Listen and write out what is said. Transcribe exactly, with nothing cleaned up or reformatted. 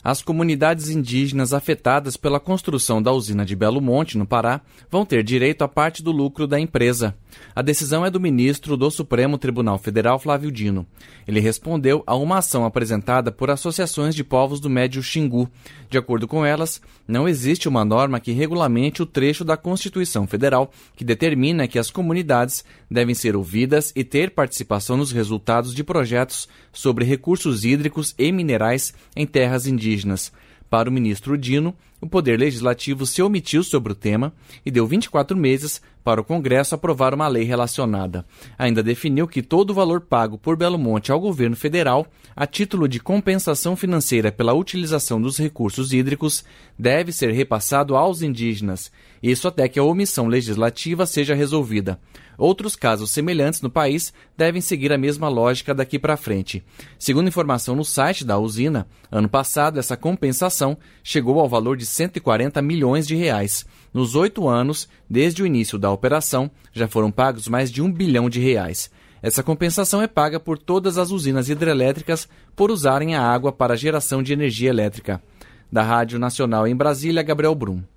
As comunidades indígenas afetadas pela construção da usina de Belo Monte, no Pará, vão ter direito a parte do lucro da empresa. A decisão é do ministro do Supremo Tribunal Federal, Flávio Dino. Ele respondeu a uma ação apresentada por associações de povos do Médio Xingu. De acordo com elas, não existe uma norma que regulamente o trecho da Constituição Federal que determina que as comunidades devem ser ouvidas e ter participação nos resultados de projetos sobre recursos hídricos e minerais em terras indígenas. Para o ministro Dino, o Poder Legislativo se omitiu sobre o tema e deu vinte e quatro meses para o Congresso aprovar uma lei relacionada. Ainda definiu que todo o valor pago por Belo Monte ao governo federal, a título de compensação financeira pela utilização dos recursos hídricos, deve ser repassado aos indígenas, isso até que a omissão legislativa seja resolvida. Outros casos semelhantes no país devem seguir a mesma lógica daqui para frente. Segundo informação no site da usina, ano passado essa compensação chegou ao valor de cento e quarenta milhões de reais. Nos oito anos, desde o início da operação, já foram pagos mais de um bilhão de reais. Essa compensação é paga por todas as usinas hidrelétricas por usarem a água para a geração de energia elétrica. Da Rádio Nacional em Brasília, Gabriel Brum.